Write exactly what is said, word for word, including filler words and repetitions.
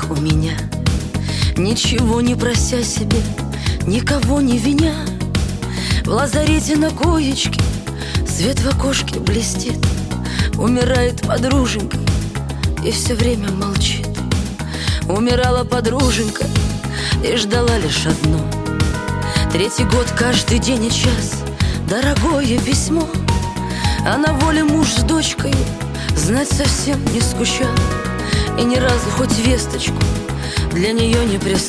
у меня, ничего не прося себе, никого не виня. В лазарете на коечке свет в окошке блестит. Умирает подруженька и все время молчит. Умирала подруженька и ждала лишь одно. Третий год, каждый день и час дорогое письмо. А на воле муж с дочкой знать совсем не скучал. И ни разу хоть весточку для нее не прислал.